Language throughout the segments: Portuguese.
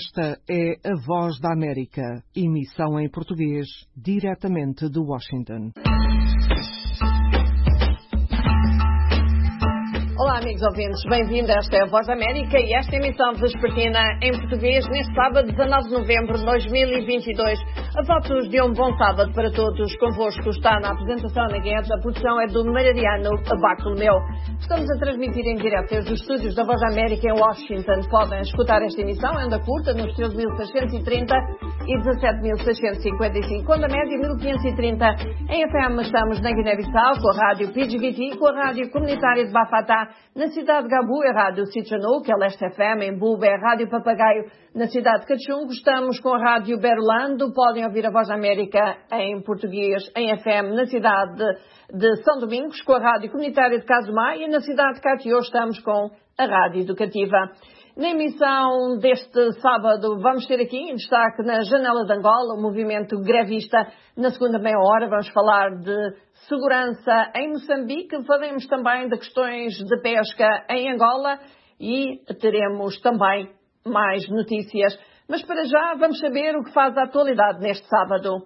Esta é a Voz da América, emissão em português, diretamente de Washington. Olá, amigos ouvintes, bem-vindos. Esta é a Voz da América e esta emissão vespertina em português neste sábado, 19 de novembro de 2022. A votos de um bom sábado para todos. Convosco está na apresentação na Guedes, a produção é do Mariano Bartolomeu. Estamos a transmitir em direto desde os estúdios da Voz da América em Washington. Podem escutar esta emissão em onda curta nos 13.630 e 17.655, onda média 1.530. Em FM estamos na Guiné-Bissau com a rádio PGVT, com a rádio comunitária de Bafatá. Na cidade de Gabu é a rádio Sitchanou, que é Leste FM. Em Buba é a rádio Papagaio. Na cidade de Cachungo estamos com a rádio Berolando. Podem ouvir a Voz da América em português, em FM, na cidade de São Domingos, com a rádio comunitária de Casumá. E na cidade de Catió estamos com a rádio educativa. Na emissão deste sábado vamos ter aqui em destaque na Janela de Angola o movimento grevista. Na segunda meia hora vamos falar de segurança em Moçambique, falaremos também de questões de pesca em Angola e teremos também mais notícias. Mas para já vamos saber o que faz a atualidade neste sábado.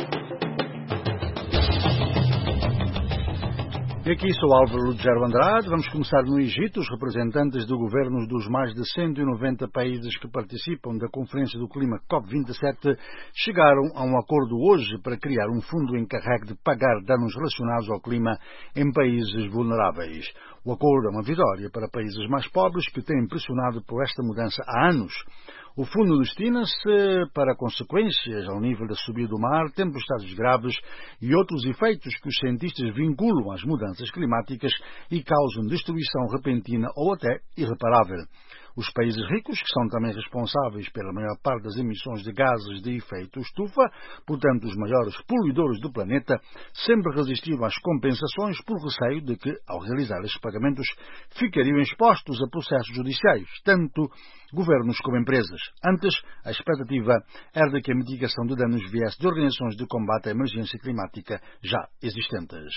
E aqui sou Álvaro Lugero Andrade. Vamos começar no Egito. Os representantes de governos dos mais de 190 países que participam da Conferência do Clima COP27 chegaram a um acordo hoje para criar um fundo encarregue de pagar danos relacionados ao clima em países vulneráveis. O acordo é uma vitória para países mais pobres que têm pressionado por esta mudança há anos. O fundo destina-se para consequências ao nível da subida do mar, tempestades graves e outros efeitos que os cientistas vinculam às mudanças climáticas e causam destruição repentina ou até irreparável. Os países ricos, que são também responsáveis pela maior parte das emissões de gases de efeito estufa, portanto os maiores poluidores do planeta, sempre resistiram às compensações por receio de que, ao realizar esses pagamentos, ficariam expostos a processos judiciais, tanto governos como empresas. Antes, a expectativa era de que a mitigação de danos viesse de organizações de combate à emergência climática já existentes.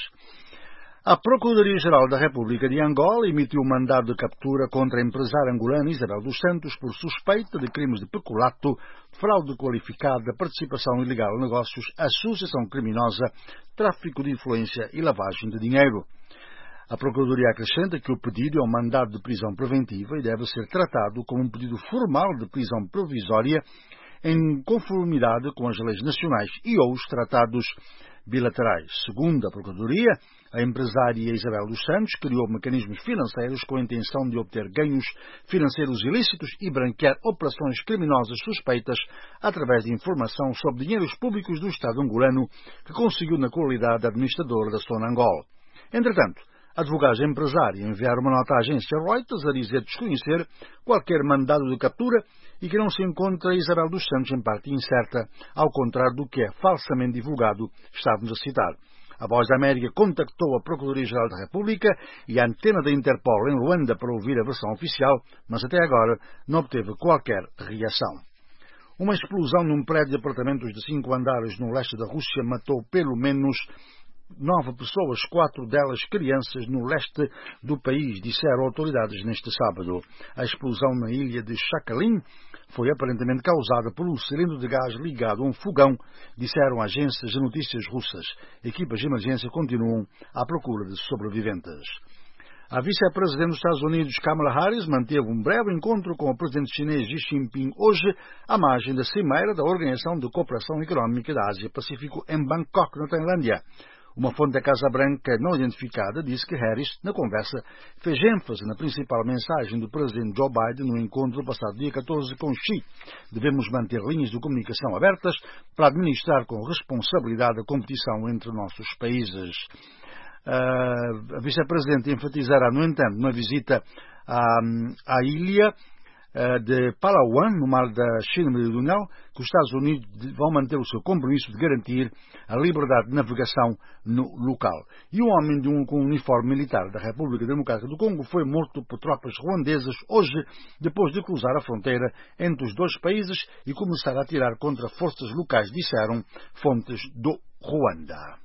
A Procuradoria-Geral da República de Angola emitiu um mandado de captura contra a empresária angolana Isabel dos Santos por suspeita de crimes de peculato, fraude qualificada, participação ilegal em negócios, associação criminosa, tráfico de influência e lavagem de dinheiro. A Procuradoria acrescenta que o pedido é um mandado de prisão preventiva e deve ser tratado como um pedido formal de prisão provisória em conformidade com as leis nacionais e ou os tratados bilaterais. Segundo a Procuradoria, a empresária Isabel dos Santos criou mecanismos financeiros com a intenção de obter ganhos financeiros ilícitos e branquear operações criminosas suspeitas através de informação sobre dinheiros públicos do Estado angolano que conseguiu na qualidade de administradora da Sona Angola. Entretanto, advogados da empresária enviaram uma nota à agência Reuters a dizer desconhecer qualquer mandado de captura e que não se encontra Isabel dos Santos em parte incerta, ao contrário do que é falsamente divulgado, estávamos a citar. A Voz da América contactou a Procuradoria-Geral da República e a antena da Interpol em Luanda para ouvir a versão oficial, mas até agora não obteve qualquer reação. Uma explosão num prédio de apartamentos de 5 andares no leste da Rússia matou pelo menos 9 pessoas, 4 delas crianças, no leste do país, disseram autoridades neste sábado. A explosão na ilha de Sakhalin foi aparentemente causada por um cilindro de gás ligado a um fogão, disseram agências de notícias russas. Equipas de emergência continuam à procura de sobreviventes. A vice-presidente dos Estados Unidos, Kamala Harris, manteve um breve encontro com o presidente chinês Xi Jinping hoje, à margem da cimeira da Organização de Cooperação Económica da Ásia-Pacífico em Bangkok, na Tailândia. Uma fonte da Casa Branca não identificada disse que Harris, na conversa, fez ênfase na principal mensagem do presidente Joe Biden no encontro passado dia 14 com Xi. Devemos manter linhas de comunicação abertas para administrar com responsabilidade a competição entre nossos países. A vice-presidente enfatizará, no entanto, na visita à ilha de Palawan, no mar da China Meridional, que os Estados Unidos vão manter o seu compromisso de garantir a liberdade de navegação no local. E um homem com um uniforme militar da República Democrática do Congo foi morto por tropas ruandesas hoje, depois de cruzar a fronteira entre os dois países e começar a atirar contra forças locais, disseram fontes do Ruanda.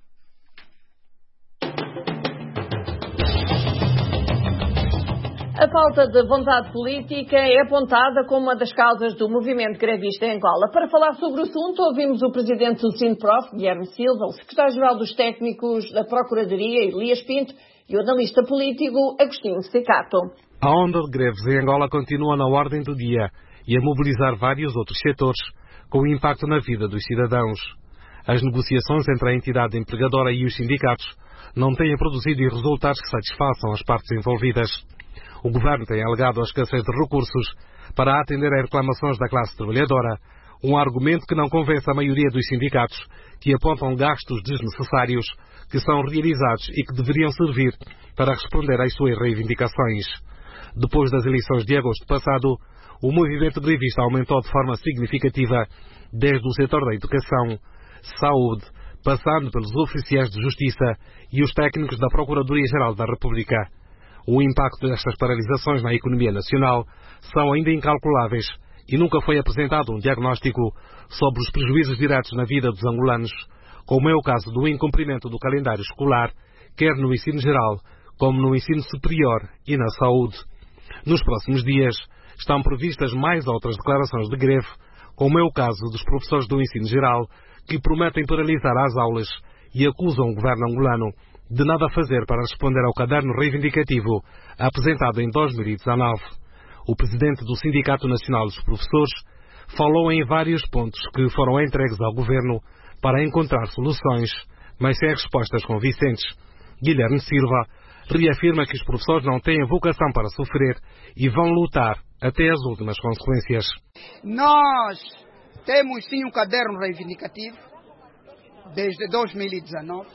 A falta de vontade política é apontada como uma das causas do movimento grevista em Angola. Para falar sobre o assunto, ouvimos o presidente do SINPROF, Guilherme Silva, o secretário-geral dos técnicos da Procuradoria, Elias Pinto, e o analista político, Agostinho Secato. A onda de greves em Angola continua na ordem do dia e a mobilizar vários outros setores, com impacto na vida dos cidadãos. As negociações entre a entidade empregadora e os sindicatos não têm produzido resultados que satisfaçam as partes envolvidas. O governo tem alegado a escassez de recursos para atender às reclamações da classe trabalhadora, um argumento que não convence a maioria dos sindicatos, que apontam gastos desnecessários que são realizados e que deveriam servir para responder às suas reivindicações. Depois das eleições de agosto passado, o movimento grevista aumentou de forma significativa desde o setor da educação, saúde, passando pelos oficiais de justiça e os técnicos da Procuradoria-Geral da República. O impacto destas paralisações na economia nacional são ainda incalculáveis e nunca foi apresentado um diagnóstico sobre os prejuízos diretos na vida dos angolanos, como é o caso do incumprimento do calendário escolar, quer no ensino geral, como no ensino superior e na saúde. Nos próximos dias estão previstas mais outras declarações de greve, como é o caso dos professores do ensino geral, que prometem paralisar as aulas e acusam o governo angolano de nada fazer para responder ao caderno reivindicativo apresentado em 2019. O presidente do Sindicato Nacional dos Professores falou em vários pontos que foram entregues ao governo para encontrar soluções, mas sem respostas convincentes. Guilherme Silva reafirma que os professores não têm vocação para sofrer e vão lutar até as últimas consequências. Nós temos sim um caderno reivindicativo desde 2019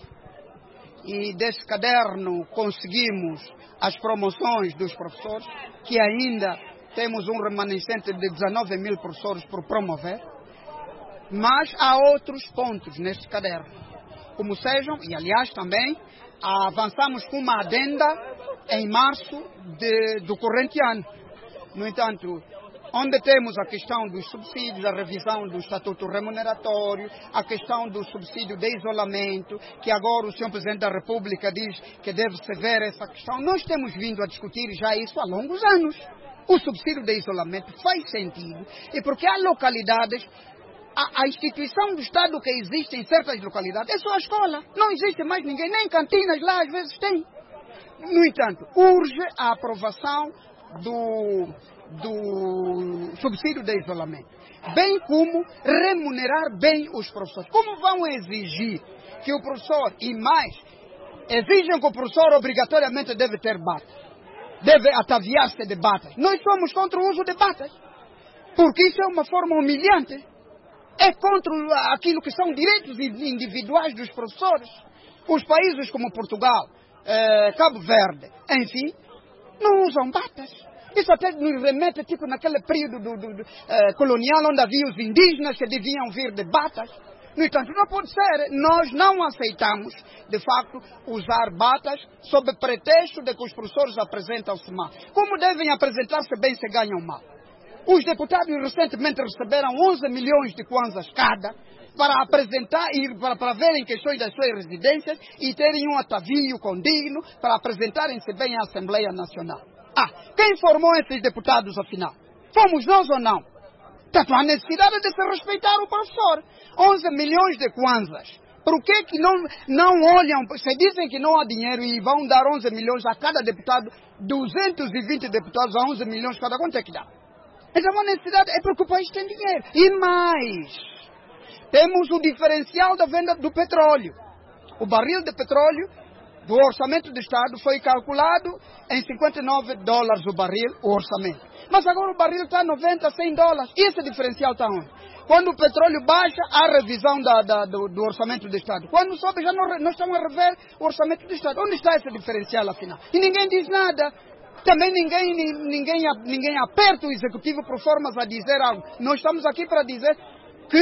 e desse caderno conseguimos as promoções dos professores, que ainda temos um remanescente de 19 mil professores por promover, mas há outros pontos neste caderno, como sejam, e aliás também avançamos com uma adenda em março do corrente ano. No entanto, onde temos a questão dos subsídios, a revisão do estatuto remuneratório, a questão do subsídio de isolamento, que agora o Sr. Presidente da República diz que deve-se ver essa questão. Nós temos vindo a discutir já isso há longos anos. O subsídio de isolamento faz sentido, e porque há localidades, a instituição do Estado que existe em certas localidades é só a escola. Não existe mais ninguém, nem cantinas lá às vezes tem. No entanto, urge a aprovação do subsídio de isolamento, bem como remunerar bem os professores. Como vão exigir que o professor, e mais, exigem que o professor obrigatoriamente deve ter batas, deve ataviar-se de batas? Nós somos contra o uso de batas, porque isso é uma forma humilhante, é contra aquilo que são direitos individuais dos professores. Os países como Portugal, Cabo Verde, enfim, não usam batas. Isso até nos remete tipo naquele período colonial, onde havia os indígenas que deviam vir de batas. No entanto, não pode ser. Nós não aceitamos, de facto, usar batas sob pretexto de que os professores apresentam-se mal. Como devem apresentar-se bem se ganham mal? Os deputados recentemente receberam 11 milhões de kwanzas cada para apresentar e para verem questões das suas residências e terem um atavio condigno para apresentarem-se bem à Assembleia Nacional. Quem formou esses deputados, afinal? Fomos nós ou não? Portanto, há necessidade de se respeitar o professor. 11 milhões de kwanzas. Por que não olham, se dizem que não há dinheiro e vão dar 11 milhões a cada deputado, 220 deputados a 11 milhões cada, quanto é que dá? Então a necessidade é porque o país tem dinheiro. E mais, temos o diferencial da venda do petróleo. O barril de petróleo do orçamento do Estado foi calculado em $59 o barril, o orçamento. Mas agora o barril está a $90, $100. E esse diferencial está onde? Quando o petróleo baixa, há revisão do orçamento do Estado. Quando sobe, já não estão a rever o orçamento do Estado. Onde está esse diferencial, afinal? E ninguém diz nada. Também ninguém aperta o Executivo por formas a dizer algo. Nós estamos aqui para dizer que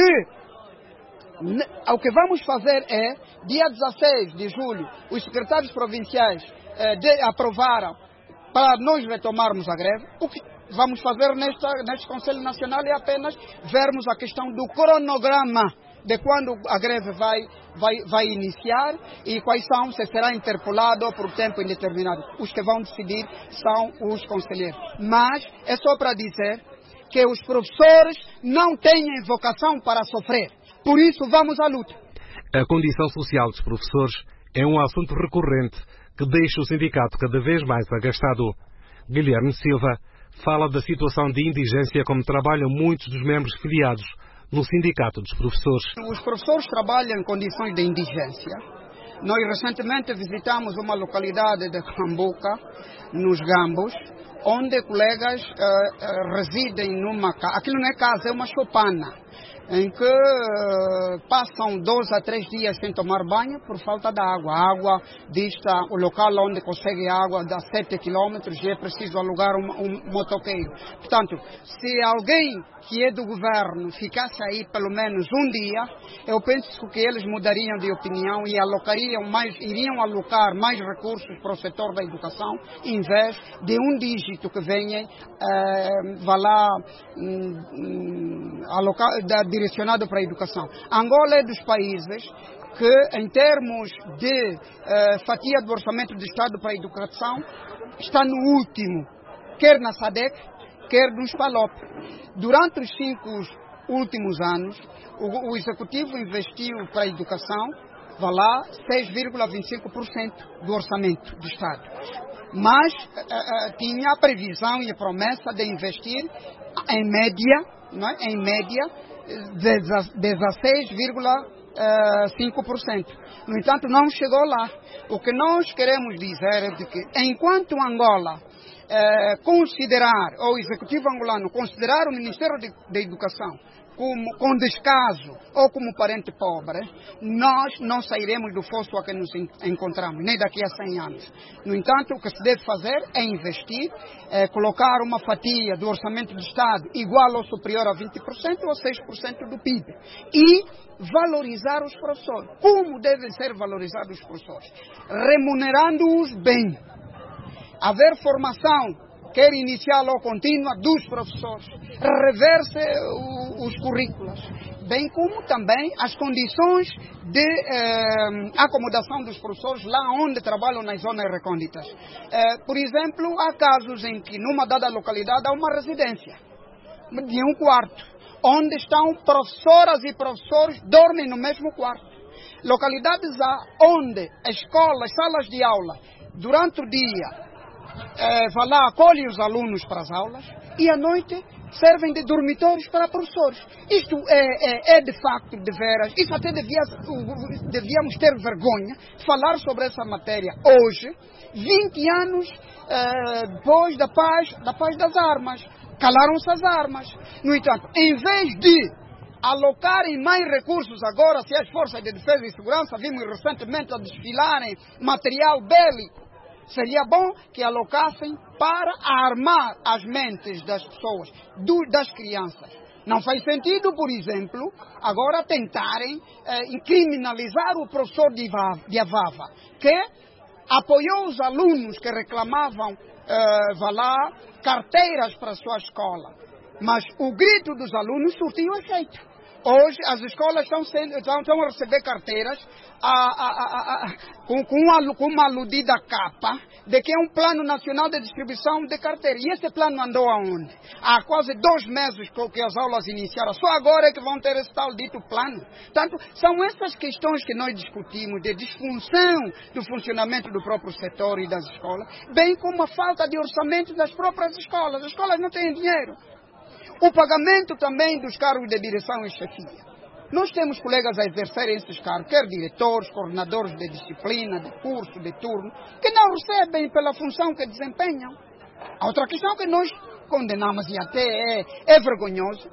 o que vamos fazer é, dia 16 de julho, os secretários provinciais aprovaram para nós retomarmos a greve. O que vamos fazer neste Conselho Nacional é apenas vermos a questão do cronograma de quando a greve vai iniciar e quais são, se será interpolado por tempo indeterminado. Os que vão decidir são os conselheiros. Mas é só para dizer que os professores não têm vocação para sofrer. Por isso vamos à luta. A condição social dos professores é um assunto recorrente que deixa o sindicato cada vez mais agastado. Guilherme Silva fala da situação de indigência como trabalham muitos dos membros filiados no Sindicato dos Professores. Os professores trabalham em condições de indigência. Nós recentemente visitamos uma localidade de Cambuca, nos Gambos, onde colegas residem numa casa. Aquilo não é casa, é uma choupana, em que passam 2 a 3 dias sem tomar banho por falta de água. A água dista o local onde consegue água dá 7 quilômetros e é preciso alugar um motoqueiro. Portanto, se alguém que é do governo ficasse aí pelo menos um dia, eu penso que eles mudariam de opinião e iriam alocar mais recursos para o setor da educação, em vez de um dígito que venha direcionado para a educação. Angola é dos países que, em termos de fatia do orçamento do Estado para a educação, está no último, quer na SADC, quer nos PALOP. Durante os 5 últimos anos, o Executivo investiu para a educação, 6,25% do orçamento do Estado. Mas tinha a previsão e a promessa de investir em média 16,5%. No entanto, não chegou lá. O que nós queremos dizer é de que, enquanto Angola considerar, ou o Executivo angolano considerar o Ministério da Educação com descaso ou como parente pobre, nós não sairemos do fosso a que nos encontramos, nem daqui a 100 anos. No entanto, o que se deve fazer é investir, colocar uma fatia do orçamento do Estado igual ou superior a 20% ou 6% do PIB. E valorizar os professores. Como devem ser valorizados os professores? Remunerando-os bem. Haver formação, quer inicial ou contínua, dos professores. Rever-se os currículos. Bem como também as condições de acomodação dos professores lá onde trabalham nas zonas recônditas. Por exemplo, há casos em que numa dada localidade há uma residência de um quarto, onde estão professoras e professores dormem no mesmo quarto. Localidades onde a escola, as salas de aula, durante o dia, acolhem os alunos para as aulas e à noite servem de dormitórios para professores. Isto é de facto, de veras, isso até devíamos ter vergonha de falar sobre essa matéria hoje, 20 anos depois da paz das armas. Calaram-se as armas. No entanto, em vez de alocarem mais recursos agora, se as forças de defesa e segurança vimos recentemente a desfilarem material bélico, seria bom que alocassem para armar as mentes das pessoas, das crianças. Não faz sentido, por exemplo, agora tentarem criminalizar o professor de Avava, que apoiou os alunos que reclamavam carteiras para a sua escola. Mas o grito dos alunos surtiu efeito. Hoje as escolas estão a receber carteiras com uma aludida capa de que é um plano nacional de distribuição de carteiras. E esse plano andou aonde? Há quase 2 meses que as aulas iniciaram. Só agora é que vão ter esse tal dito plano. Portanto, são essas questões que nós discutimos de disfunção do funcionamento do próprio setor e das escolas, bem como a falta de orçamento das próprias escolas. As escolas não têm dinheiro. O pagamento também dos cargos de direção e chefia. Nós temos colegas a exercerem esses cargos, quer diretores, coordenadores de disciplina, de curso, de turno, que não recebem pela função que desempenham. A outra questão que nós condenamos, e até é vergonhoso,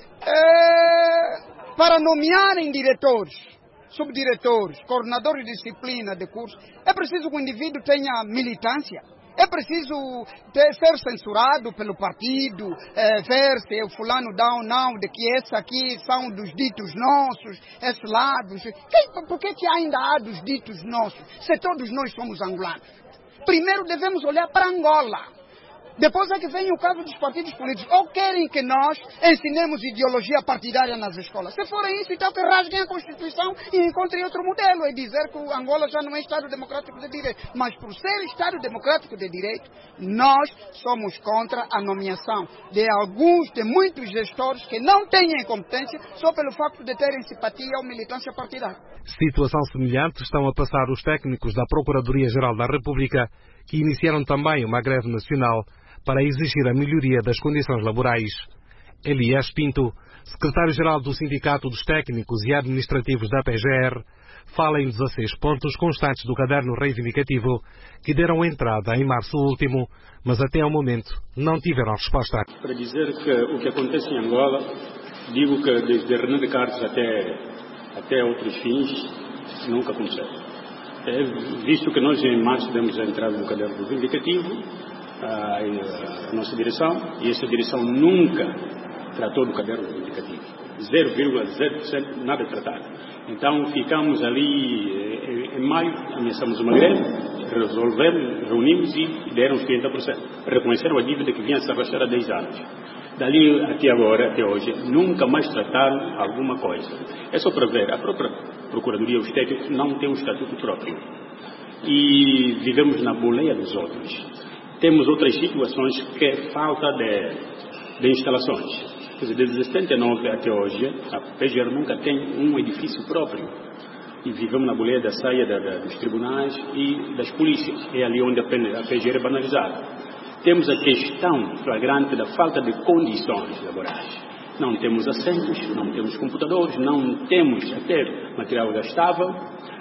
para nomearem diretores, subdiretores, coordenadores de disciplina, de curso, é preciso que o indivíduo tenha militância. É preciso ser censurado pelo partido, ver se o fulano dá ou não, de que esses aqui são dos ditos nossos, esses lados. Por que ainda há dos ditos nossos, se todos nós somos angolanos? Primeiro devemos olhar para Angola. Depois é que vem o caso dos partidos políticos. Ou querem que nós ensinemos ideologia partidária nas escolas. Se forem isso, então que rasguem a Constituição e encontrem outro modelo. E dizer que o Angola já não é Estado Democrático de Direito. Mas por ser Estado Democrático de Direito, nós somos contra a nomeação de muitos gestores que não têm competência só pelo facto de terem simpatia ou militância partidária. Situação semelhante estão a passar os técnicos da Procuradoria-Geral da República, que iniciaram também uma greve nacional para exigir a melhoria das condições laborais. Elias Pinto, secretário-geral do Sindicato dos Técnicos e Administrativos da PGR, fala em 16 pontos constantes do caderno reivindicativo que deram entrada em março último, mas até ao momento não tiveram resposta. Para dizer que o que acontece em Angola, digo que desde René Descartes até outros fins, nunca aconteceu. Visto que nós em março demos a entrada no caderno reivindicativo, a nossa direção, e essa direção nunca tratou do caderno reivindicativo. 0,0% nada tratado. Então ficamos ali em maio, ameaçamos uma greve, reunimos e deram os 30%. Reconheceram a dívida que vinha se arrastar há 10 anos. Dali até agora, até hoje, nunca mais trataram alguma coisa. É só para ver, a própria Procuradoria, os técnicos não tem um estatuto próprio. E vivemos na boleia dos outros. Temos outras situações que é falta de instalações. Quer dizer, desde 79 até hoje, a PGR nunca tem um edifício próprio. E vivemos na boleia da saia dos tribunais e das polícias. É ali onde a PGR é banalizada. Temos a questão flagrante da falta de condições laborais. Não temos assentos, não temos computadores, não temos até material gastável,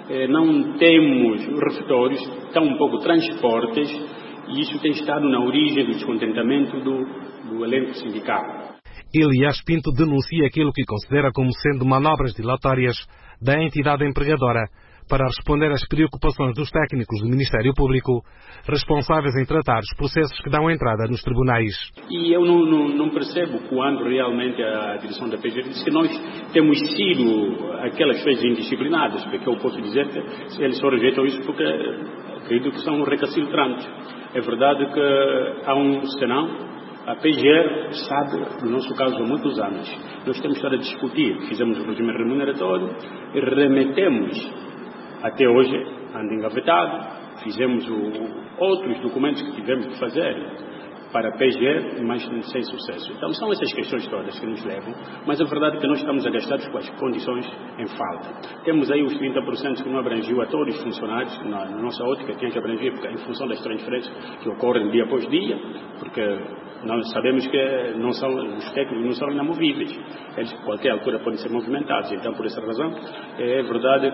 não temos refeitórios, tampouco transportes, e isso tem estado na origem do descontentamento do elenco sindical. Elias Pinto denuncia aquilo que considera como sendo manobras dilatórias da entidade empregadora para responder às preocupações dos técnicos do Ministério Público, responsáveis em tratar os processos que dão entrada nos tribunais. E eu não percebo quando realmente a direção da PGR diz que nós temos sido aquelas pessoas indisciplinadas, porque eu posso dizer que eles só rejeitam isso porque acredito que são recalcitrantes. É verdade que há um senão. A PGR sabe do nosso caso há muitos anos. Nós temos estado a discutir, fizemos o regime remuneratório e remetemos, até hoje, anda engavetado, fizemos outros documentos que tivemos que fazer para a PGR, mas sem sucesso. Então são essas questões todas que nos levam, mas a verdade é que nós estamos agastados com as condições em falta. Temos aí os 30% que não abrangiu a todos os funcionários, na nossa ótica tinha que abranger em função das transferências que ocorrem dia após dia, porque nós sabemos que os técnicos não são inamovíveis. Eles, a qualquer altura, podem ser movimentados. Então, por essa razão, é verdade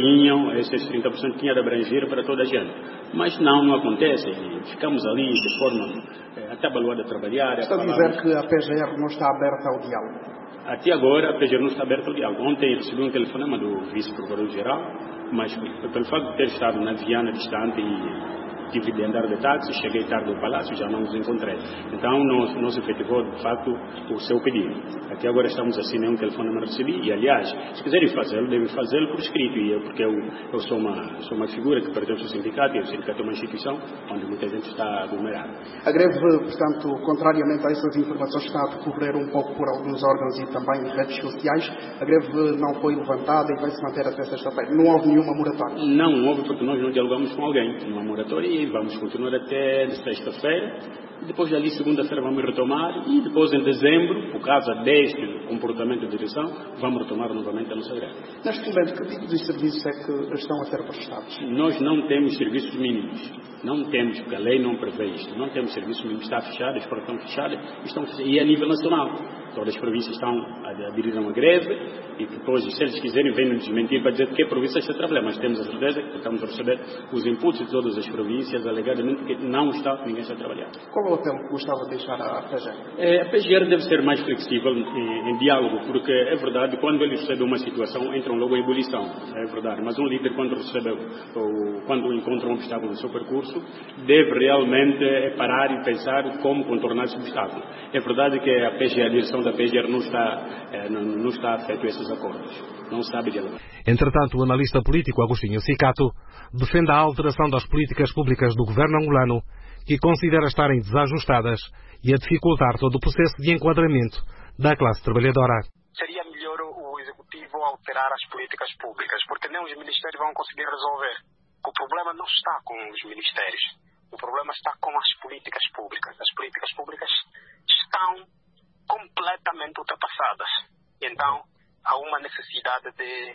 que esses 30% tinha de abranger para toda a gente. Mas não acontece. Ficamos ali de forma atabalhoada a trabalhar. Está a dizer que a PGR não está aberta ao diálogo? Até agora, a PGR não está aberta ao diálogo. Ontem recebi um telefonema do vice-procurador-geral, mas pelo facto de ter estado na Viana distante e tive de andar de táxi, cheguei tarde ao palácio, já não os encontrei. Então não se efetivou, de facto, o seu pedido. Até agora estamos assim, nenhum telefone não recebi. E, aliás, se quiserem fazê-lo, devem fazê-lo por escrito. E porque eu sou uma figura que pertence ao sindicato, e o sindicato é uma instituição onde muita gente está aglomerada. A greve, portanto, contrariamente a essas informações, está a decorrer um pouco por alguns órgãos e também redes sociais. A greve não foi levantada e vai se manter até sexta-feira. Não houve nenhuma moratória? Não houve, porque nós não dialogamos com alguém. Uma moratória. E vamos continuar até sexta-feira, depois dali segunda-feira vamos retomar e depois em dezembro, por causa deste comportamento de direção, vamos retomar novamente a nossa greve. Neste momento, que tipo de serviços é que estão a ser prestados? Nós não temos serviços mínimos. Não temos, porque a lei não prevê isto. Não temos serviços mínimos. Está fechado, as portas estão fechadas, e a nível nacional. Todas as províncias estão a aderir a uma greve e depois, se eles quiserem, vêm nos desmentir para dizer que a província está a trabalhar. Mas temos a certeza que estamos a receber os inputs de todas as províncias, alegadamente que ninguém está a trabalhar. Qual é o apelo que gostava de deixar à PGR? A PGR deve ser mais flexível em diálogo, porque é verdade, quando ele recebe uma situação, entram logo em ebulição. É verdade, mas um líder, quando encontra um obstáculo no seu percurso, deve realmente parar e pensar como contornar esse obstáculo. É verdade que a direção da PGR não está afeto a esses acordos. Não sabe dialogar. Entretanto, o analista político Agostinho Cicato defende a alteração das políticas públicas do governo angolano, que considera estarem desajustadas e a dificultar todo o processo de enquadramento da classe trabalhadora. Seria melhor o Executivo alterar as políticas públicas, porque nem os ministérios vão conseguir resolver. O problema não está com os ministérios, o problema está com as políticas públicas. As políticas públicas estão completamente ultrapassadas. Então, há uma necessidade de...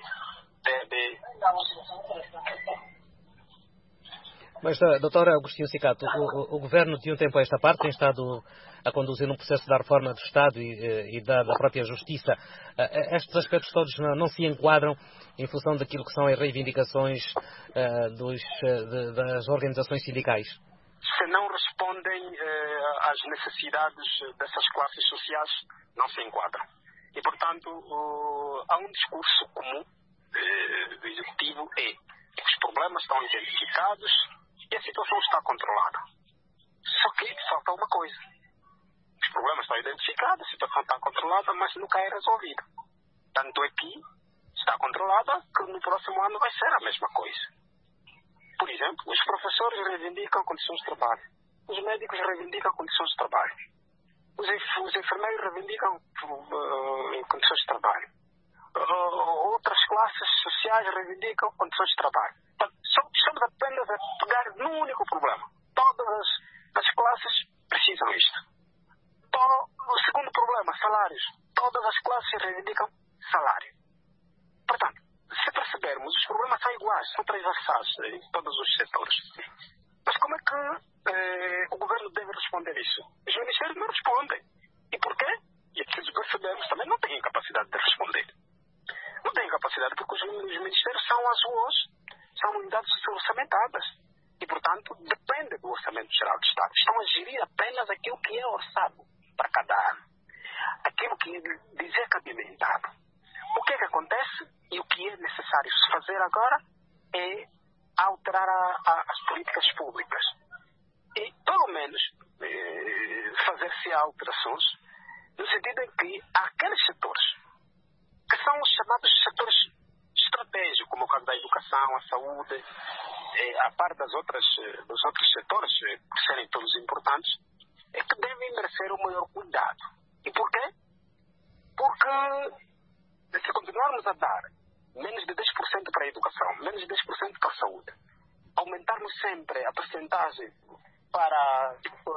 Mas, Dr. Agostinho Cicato, o Governo de um tempo a esta parte tem estado a conduzir um processo da reforma do Estado e da própria Justiça. Estes aspectos todos não se enquadram em função daquilo que são as reivindicações das organizações sindicais? Se não respondem às necessidades dessas classes sociais, não se enquadram. E, portanto, há um discurso comum do Executivo os problemas estão identificados e a situação está controlada. Só que falta uma coisa. Os problemas estão identificados, a situação está controlada, mas nunca é resolvida. Tanto é que está controlada que no próximo ano vai ser a mesma coisa. Por exemplo, os professores reivindicam condições de trabalho. Os médicos reivindicam condições de trabalho. Os enfermeiros reivindicam condições de trabalho. Outras classes sociais reivindicam condições de trabalho. Estamos apenas a pegar num único problema. Todas as classes precisam isto. O segundo problema, salários. Todas as classes reivindicam salário. Portanto, se percebermos, os problemas são iguais, são transversais em todos os setores. Mas como é que o governo deve responder isso? Os ministérios não respondem. E porquê? E aqui percebemos também não têm capacidade de responder. Não têm capacidade porque os ministérios são as UOs, são unidades orçamentadas. E, portanto, depende do Orçamento Geral do Estado. Estão a gerir apenas aquilo que é orçado para cada ano. Aquilo que lhes é cabimentado. O que é que acontece e o que é necessário se fazer agora é alterar as políticas públicas. E, pelo menos, fazer-se alterações no sentido em que há aqueles setores que são os chamados setores estratégicos, como o caso da educação, a saúde, a parte dos outros setores, por serem todos importantes, é que devem merecer o maior cuidado. E por quê? Porque se continuarmos a dar menos de 10% para a educação, menos de 10% para a saúde, aumentarmos sempre a percentagem para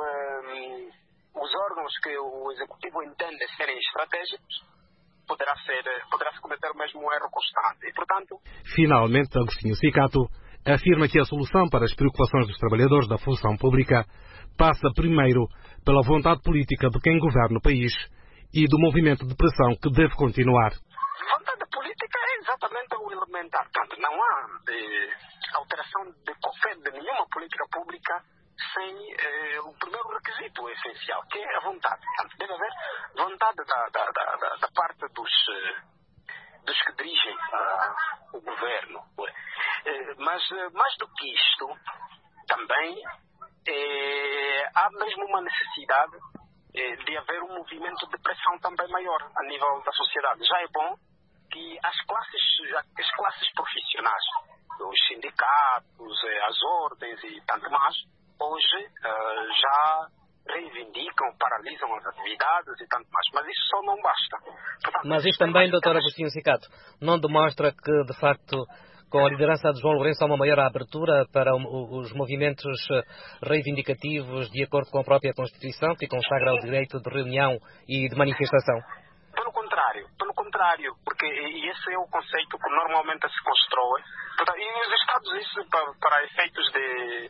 os órgãos que o Executivo entende serem estratégicos, poderá-se cometer o mesmo erro constante. E, portanto... Finalmente, Agostinho Cicato afirma que a solução para as preocupações dos trabalhadores da função pública passa primeiro pela vontade política de quem governa o país e do movimento de pressão que deve continuar. Vontade política é exatamente o elementar. Portanto, não há alteração de nenhuma política pública sem o primeiro requisito essencial, que é a vontade. Portanto, deve haver vontade da parte dos que dirigem o governo. Mas, mais do que isto, também há mesmo uma necessidade de haver um movimento de pressão também maior a nível da sociedade. Já é bom que as classes profissionais, os sindicatos, as ordens e tanto mais, hoje já reivindicam, paralisam as atividades e tanto mais. Mas isso só não basta. Portanto, mas isto também, Dr. Agostinho Cicato, não demonstra que, de facto, com a liderança de João Lourenço há uma maior abertura para os movimentos reivindicativos de acordo com a própria Constituição, que consagra o direito de reunião e de manifestação? Pelo contrário, porque esse é o conceito que normalmente se constrói. E os Estados, isso para efeitos de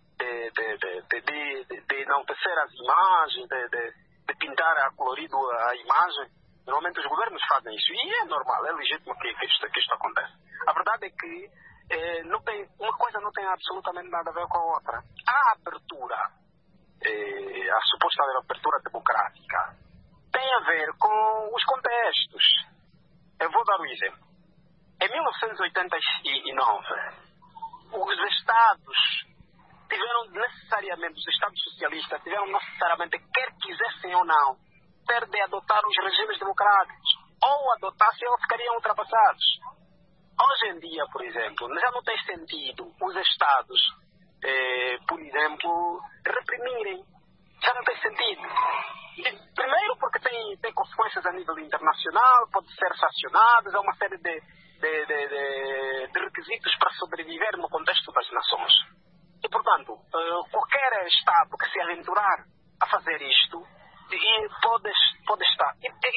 enaltecer as imagens, de pintar a colorido a imagem, normalmente os governos fazem isso. E é normal, é legítimo que isto aconteça. A verdade é que uma coisa não tem absolutamente nada a ver com a outra. A abertura, a suposta abertura democrática, tem a ver com os contextos. Eu vou dar um exemplo. Em 1989, os Estados os Estados socialistas tiveram necessariamente, quer quisessem ou não, ter de adotar os regimes democráticos. Ou adotassem ou ficariam ultrapassados. Hoje em dia, por exemplo, já não tem sentido os Estados por exemplo, reprimirem. Já não tem sentido. Primeiro porque tem consequências a nível internacional, pode ser sancionados, há uma série de requisitos para sobreviver no contexto das nações. E, portanto, qualquer Estado que se aventurar a fazer isto pode estar.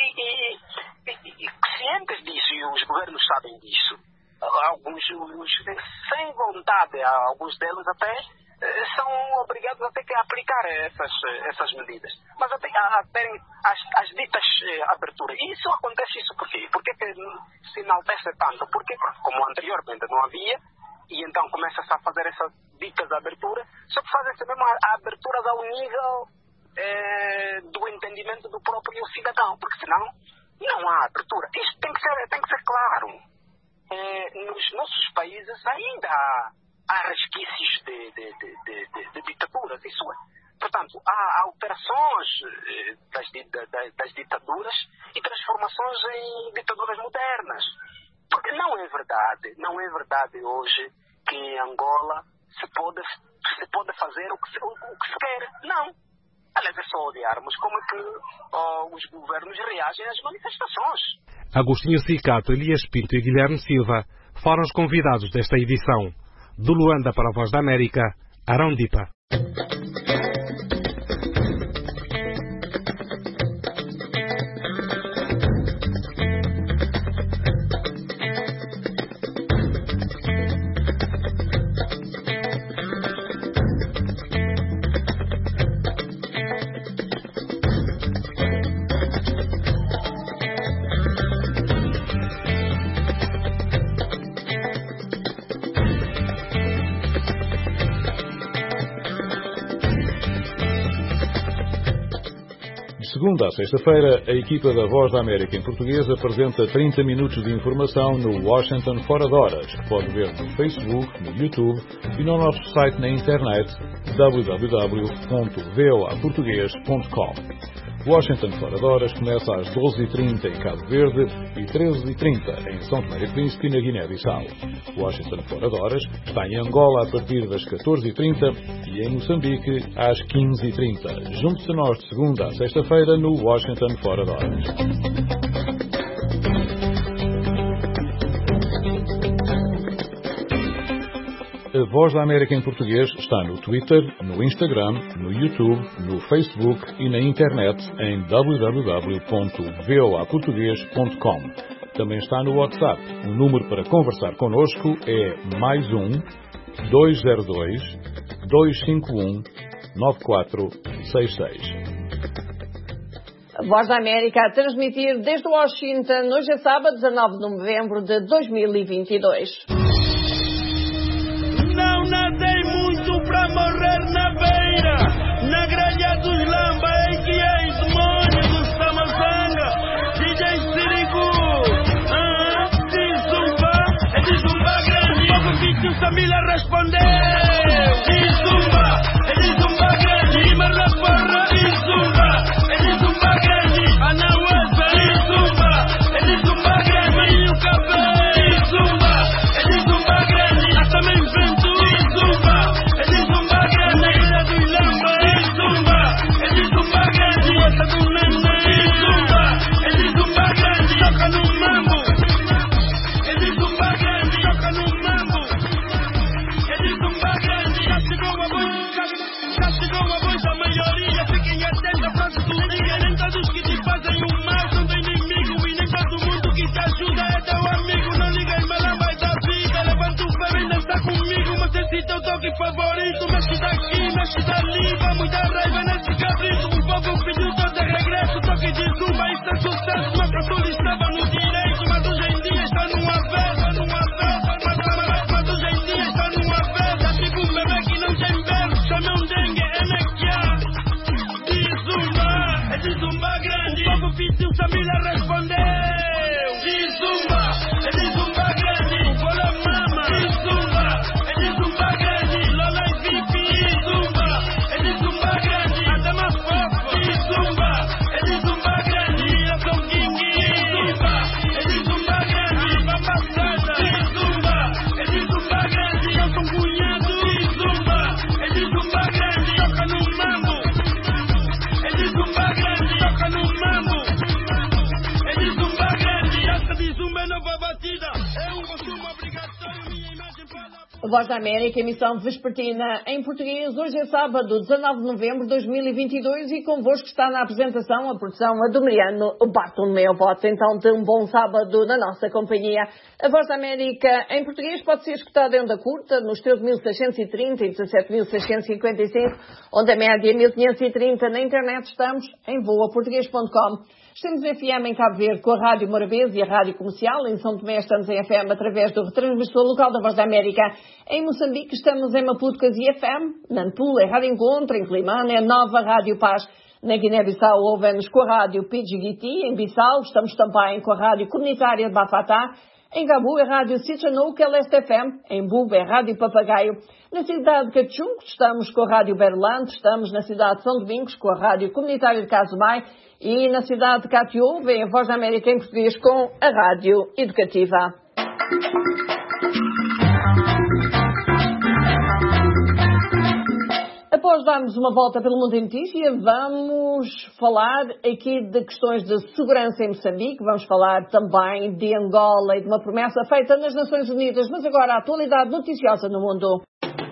E cientes disso, e os governos sabem disso, alguns sem vontade, alguns deles até são obrigados a ter que aplicar essas medidas. Mas até a terem as ditas aberturas. E isso acontece por quê? Por que se enaltece tanto? Porque, como anteriormente não havia, e então começa-se a fazer essas ditas aberturas, só que fazem-se mesmo aberturas ao nível do entendimento do próprio cidadão, porque senão não há abertura. Isto tem que ser claro. Nos nossos países ainda há resquícios de ditaduras, isso é. Portanto, há alterações das ditaduras e transformações em ditaduras modernas. Porque não é verdade hoje que em Angola se pode fazer o que se quer. Não. Aliás, é só olharmos como é que os governos reagem às manifestações. Agostinho Cicato, Elias Pinto e Guilherme Silva foram os convidados desta edição. Do Luanda para a Voz da América, Arão Dipa. Segunda a sexta-feira, a equipa da Voz da América em português apresenta 30 minutos de informação no Washington Fora de Horas, que pode ver no Facebook, no YouTube e no nosso site na internet www.voaportugues.com. Washington Fora de Horas começa às 12h30 em Cabo Verde e 13h30 em São Tomé e Príncipe e na Guiné-Bissau. Washington Fora de Horas está em Angola a partir das 14h30 e em Moçambique às 15h30. Junte-se a nós de segunda a sexta-feira no Washington Fora de Horas. A Voz da América em português está no Twitter, no Instagram, no YouTube, no Facebook e na internet em www.voaportugues.com. Também está no WhatsApp. O número para conversar connosco é +1 202 251 9466. A Voz da América a transmitir desde Washington, hoje é sábado, 19 de novembro de 2022. Não nadei muito pra morrer na beira, na grelha dos lamba, a.k.a. demônio do Samazanga, DJ Sirigu, de Zumba grande, o povo pediu Samila respondeu, de Zumba grande, rima na porra, de Zumba grande, Anauesa, de Zumba grande, e o cabelo, de Zumba grande, também vento. Teu toque favorito, mexe daqui, mexe dali, dá muita raiva nesse cabrito. O povo pediu todo de regresso, toque de zumba, isso é sucesso. Meu cantor estava no direito, mas hoje em dia está numa festa, mas hoje em dia está numa festa. Tipo um bebê que não tem berço, chama um dengue, é nequiar. De zumba grande, o povo pediu, Samila respondeu. De zumba grande, vou lá mama, de zumba grande, Lola e Vipi, Zumba grande, até mais fofo, Zumba grande, eu sou King, Zumba grande, Babacada, Zumba grande, eu sou cunhado, Zumba Voz da América, emissão vespertina em português. Hoje é sábado, 19 de novembro de 2022 e convosco está na apresentação a produção do Mariano Bartolomeu Botes. Então, de um bom sábado na nossa companhia. A Voz da América em português pode ser escutada em onda curta nos 13.630 e 17.655, onde a média é 1.530. Na internet estamos em voaportuguês.com. Estamos em FM em Cabo Verde com a Rádio Morabeza e a Rádio Comercial. Em São Tomé estamos em FM através do retransmissor local da Voz da América. Em Moçambique estamos em Maputo e FM. Nampula é Rádio Encontro. Em Climane é Nova Rádio Paz. Na Guiné-Bissau ouvem-nos com a Rádio Pidgiguiti. Em Bissau estamos também com a Rádio Comunitária de Bafatá. Em Gabu é Rádio Sichanouca, Leste FM. Em Buba é Rádio Papagaio. Na cidade de Cachunco estamos com a Rádio Berlante. Estamos na cidade de São Domingos com a Rádio Comunitária de Casumai. E na cidade de Catiú vem a Voz da América em português com a Rádio Educativa. Após darmos uma volta pelo mundo em notícia, vamos falar aqui de questões de segurança em Moçambique, vamos falar também de Angola e de uma promessa feita nas Nações Unidas, mas agora a atualidade noticiosa no mundo.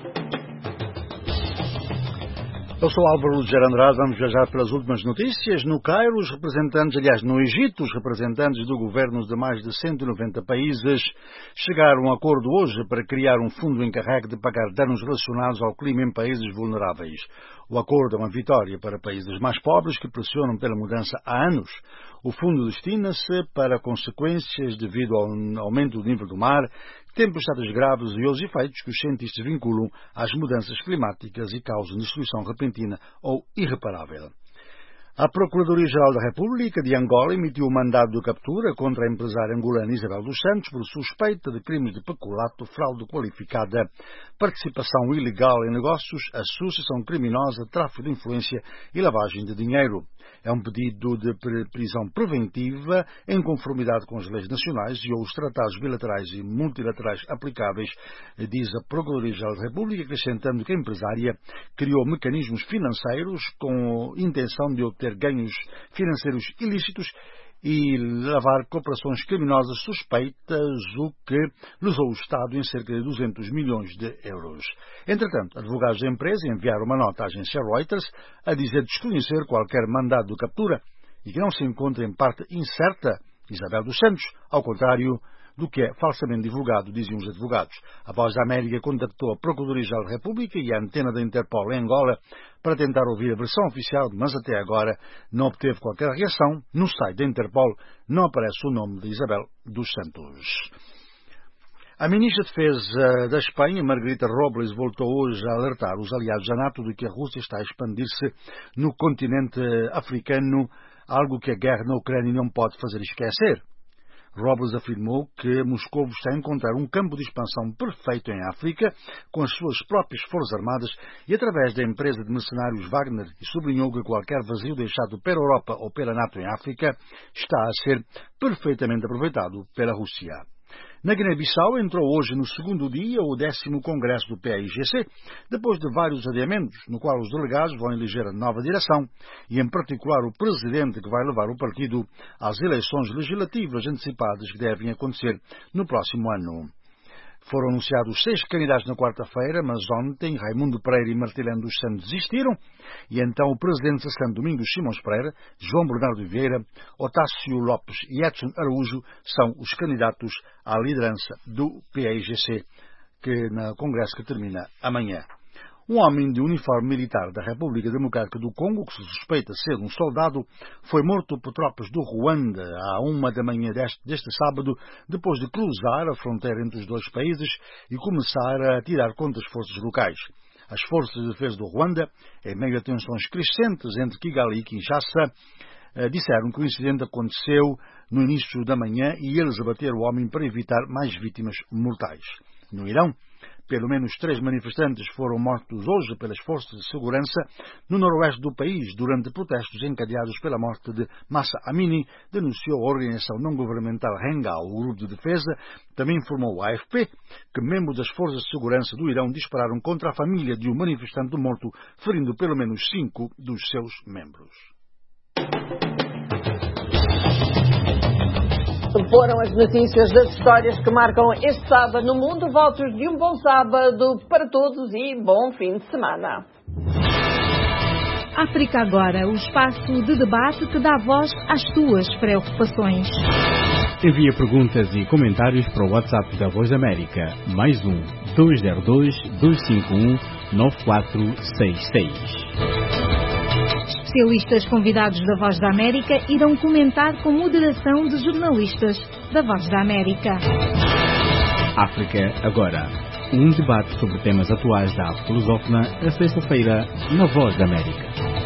Eu sou Álvaro Lúger Andrade, vamos viajar pelas últimas notícias. No Cairo, os representantes, aliás, no Egito, os representantes do governo de mais de 190 países chegaram a um acordo hoje para criar um fundo encarregue de pagar danos relacionados ao clima em países vulneráveis. O acordo é uma vitória para países mais pobres que pressionam pela mudança há anos. O fundo destina-se para consequências devido ao aumento do nível do mar, tempestades graves e aos efeitos que os cientistas vinculam às mudanças climáticas e causam destruição repentina ou irreparável. A Procuradoria-Geral da República de Angola emitiu um mandado de captura contra a empresária angolana Isabel dos Santos por suspeita de crimes de peculato, fraude qualificada, participação ilegal em negócios, associação criminosa, tráfico de influência e lavagem de dinheiro. É um pedido de prisão preventiva em conformidade com as leis nacionais e ou os tratados bilaterais e multilaterais aplicáveis, diz a Procuradoria-Geral da República, acrescentando que a empresária criou mecanismos financeiros com a intenção de obter ganhos financeiros ilícitos e lavar cooperações criminosas suspeitas, o que lesou o Estado em cerca de 200 milhões de euros. Entretanto, advogados da empresa enviaram uma nota à agência Reuters a dizer desconhecer qualquer mandado de captura e que não se encontra em parte incerta Isabel dos Santos, ao contrário do que é falsamente divulgado, diziam os advogados. A Voz da América contactou a Procuradoria-Geral da República e a antena da Interpol em Angola para tentar ouvir a versão oficial, mas até agora não obteve qualquer reação. No site da Interpol não aparece o nome de Isabel dos Santos. A ministra de Defesa da Espanha, Margarita Robles, voltou hoje a alertar os aliados da NATO de que a Rússia está a expandir-se no continente africano, algo que a guerra na Ucrânia não pode fazer esquecer. Robles afirmou que Moscou está a encontrar um campo de expansão perfeito em África, com as suas próprias forças armadas e através da empresa de mercenários Wagner, e sublinhou que qualquer vazio deixado pela Europa ou pela NATO em África está a ser perfeitamente aproveitado pela Rússia. Na Guiné-Bissau entrou hoje no segundo dia o 10º Congresso do PAIGC, depois de vários adiamentos, no qual os delegados vão eleger a nova direção e, em particular, o presidente que vai levar o partido às eleições legislativas antecipadas que devem acontecer no próximo ano. Foram anunciados 6 candidatos na quarta-feira, mas ontem Raimundo Pereira e Martilene dos Santos desistiram, e então o presidente de Santo Domingos, Simões Pereira, João Bernardo Vieira, Otácio Lopes e Edson Araújo são os candidatos à liderança do PAIGC, no congresso que termina amanhã. Um homem de uniforme militar da República Democrática do Congo, que se suspeita ser um soldado, foi morto por tropas do Ruanda à 1 da manhã deste sábado, depois de cruzar a fronteira entre os dois países e começar a atirar contra as forças locais. As forças de defesa do Ruanda, em meio a tensões crescentes entre Kigali e Kinshasa, disseram que o incidente aconteceu no início da manhã e eles abateram o homem para evitar mais vítimas mortais. No Irão, pelo menos 3 manifestantes foram mortos hoje pelas forças de segurança no noroeste do país durante protestos encadeados pela morte de Massa Amini, denunciou a organização não-governamental Hengal. O grupo de defesa também informou à AFP que membros das forças de segurança do Irão dispararam contra a família de um manifestante morto, ferindo pelo menos 5 dos seus membros. Foram as notícias das histórias que marcam este sábado no mundo. Votos de um bom sábado para todos e bom fim de semana. África Agora, o espaço de debate que dá voz às tuas preocupações. Envia perguntas e comentários para o WhatsApp da Voz da América, +1 202 251 9466. Especialistas convidados da Voz da América irão comentar com moderação de jornalistas da Voz da América. África Agora, um debate sobre temas atuais da arte lusófona, a sexta-feira, na Voz da América.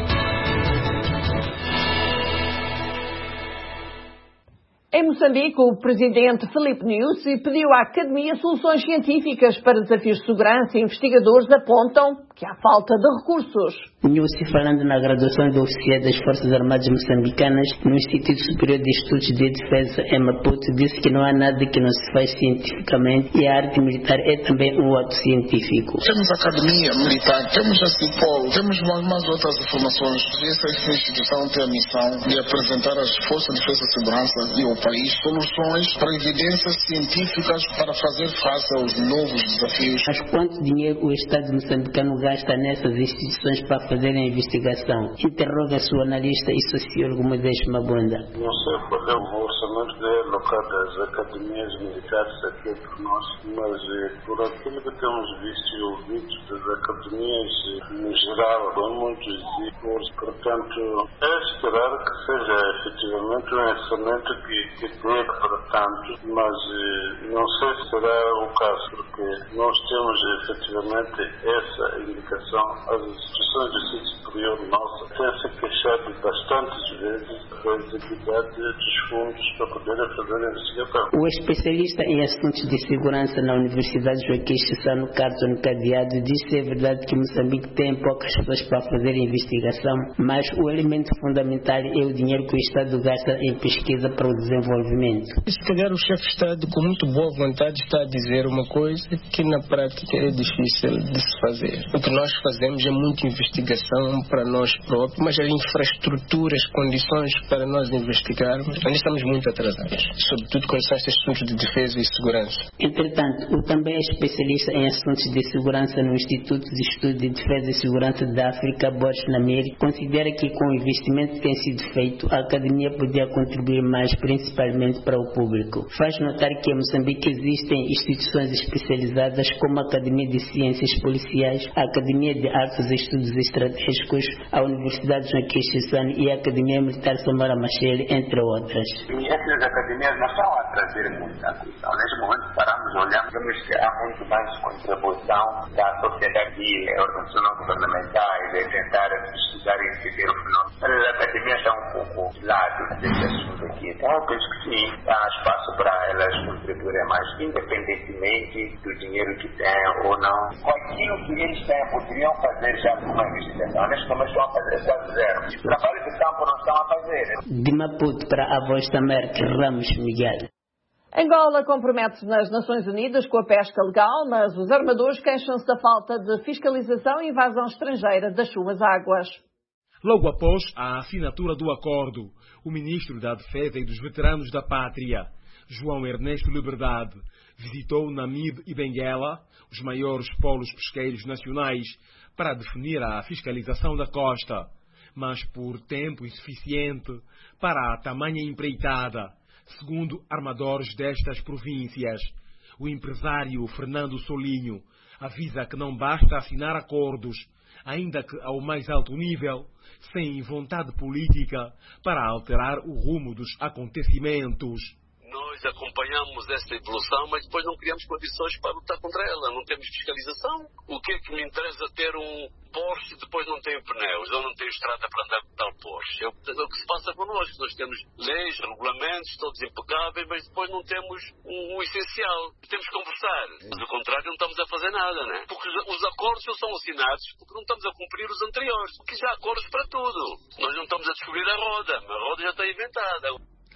Em Moçambique, o presidente Filipe Nyusi pediu à Academia soluções científicas para desafios de segurança e investigadores apontam que há falta de recursos. Nyusi, falando na graduação de oficial das Forças Armadas Moçambicanas no Instituto Superior de Estudos de Defesa em Maputo, disse que não há nada que não se faz cientificamente e a arte militar é também um ato científico. Temos a Academia Militar, temos a CIPOL, temos mais outras informações. Essa instituição tem a missão de apresentar às Forças de Defesa e Segurança e ao país soluções para evidências científicas para fazer face aos novos desafios. Mas quanto dinheiro o Estado moçambicano gasta nessas instituições para fazer a investigação? Interroga-se o analista e sociólogo Modesto Mabunda. Não sei qual é o orçamento que é alocado às academias militares aqui por nós, mas por aquilo que temos visto e ouvido das academias em geral, há muitos recursos, portanto, é esperar que seja efetivamente um orçamento que dê para tanto, mas não sei se será o caso, porque nós temos efetivamente essa indicação. As instituições de ensino superior nossas têm se queixado bastantes vezes da execuidade dos fundos para poderem fazer a investigação. O especialista em assuntos de segurança na Universidade Joaquim Chissano Carton Cadeado disse que é verdade que Moçambique tem poucas pessoas para fazer a investigação, mas o elemento fundamental é o dinheiro que o Estado gasta em pesquisa para o desenvolvimento. Se calhar o chefe de Estado com muito boa vontade está a dizer uma coisa que na prática é difícil de se fazer. O que nós fazemos é muita investigação para nós próprios, mas as infraestruturas, condições para nós investigarmos, ainda estamos muito atrasados, sobretudo quando são estes assuntos de defesa e segurança. Entretanto, o também especialista em assuntos de segurança no Instituto de Estudos de Defesa e Segurança da África, Boris Namiri, considera que com o investimento que tem sido feito, a Academia podia contribuir mais, principalmente para o público. Faz notar que em Moçambique existem instituições especializadas como a Academia de Ciências Policiais, a Academia de Artes e Estudos Estratégicos, a Universidade Joaquim Chissano e a Academia Militar Samora Machel, entre outras. E essas academias não estão a trazer muita coisa. Neste momento paramos, olhamos, vemos que há muito mais contribuição da sociedade civil, organizações não governamentais, de tentar estudar e entender o fenômeno. Mas as academias estão um pouco de lado desse assunto aqui. Então eu penso que sim, há espaço para elas contribuírem mais, independentemente do dinheiro que têm ou não. Com aquilo que eles têm, poderiam fazer já uma investigação. Neste momento estão a fazer quase zero. O trabalho de campo não estão a fazer. De Maputo para a Voz da América, Ramos Miguel. Angola compromete-se nas Nações Unidas com a pesca legal, mas os armadores queixam-se da falta de fiscalização e invasão estrangeira das suas águas. Logo após a assinatura do acordo, o ministro da Defesa e dos Veteranos da Pátria, João Ernesto Liberdade, visitou Namibe e Benguela, os maiores polos pesqueiros nacionais, para definir a fiscalização da costa, mas por tempo insuficiente para a tamanha empreitada, segundo armadores destas províncias. O empresário Fernando Solinho avisa que não basta assinar acordos, ainda que ao mais alto nível, sem vontade política para alterar o rumo dos acontecimentos. Nós acompanhamos esta evolução, mas depois não criamos condições para lutar contra ela. Não temos fiscalização. O que é que me interessa ter um Porsche e depois não tenho pneus, ou não tenho estrada para andar com tal Porsche? É o que se passa connosco. Nós temos leis, regulamentos, todos impecáveis, mas depois não temos o essencial. Temos que conversar. Do contrário, não estamos a fazer nada, né? Porque os acordos só são assinados porque não estamos a cumprir os anteriores. Porque já há acordos para tudo. Nós não estamos a descobrir a roda, mas a roda já está inventada.